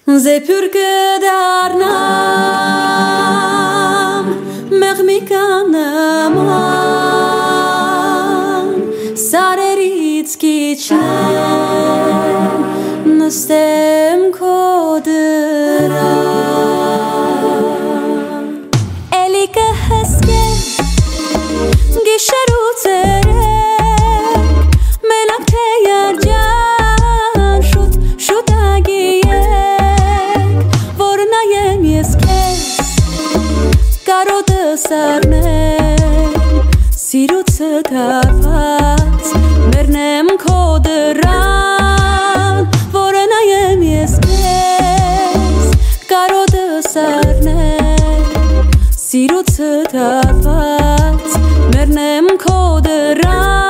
Zepürge darnam Mեղմիկանաման Սարերից կիչեն Նստեմ քո դրան Էլի կհսկեմ Գիշեր ու ցերեկ Մենակ թե երջան Շուտ ագիեք Որ նայեմ ես քեզ Կարոտը սառնեմ Սիրուցը դարված Մեռնեմ քո դրան Որ նայեմ ես քեզ Կարոտը սառնեմ Սիրուցը դարված Մեռնեմ քո դրան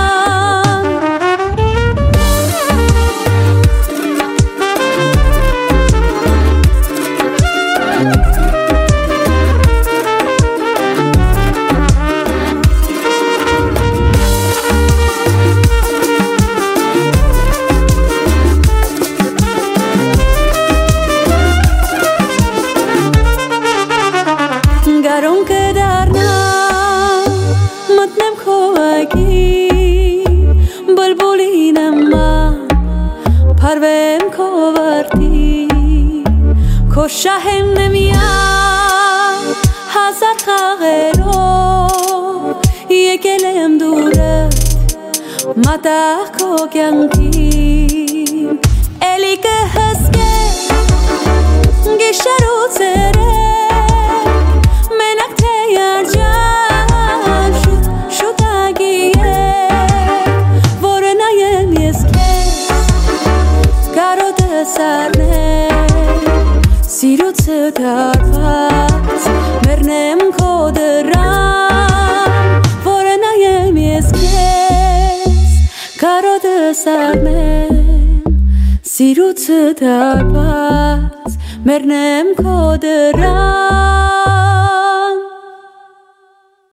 Գարուն կդառնա մտնեմ քո այգի բլբուլի նման փարվեմ քո վարդի քո շահեմ նմիան հազար խաղերով եկել եմ դուրդ մատաղ քո կյանքին էլի կհսկեմ գիշեր ու ցերեկ Սիրուցը դարված մեռնեմ քո դրան որ նայեմ ես քեզ կարոտը սառնեմ Սիրուցը դարված մեռնեմ քո դրան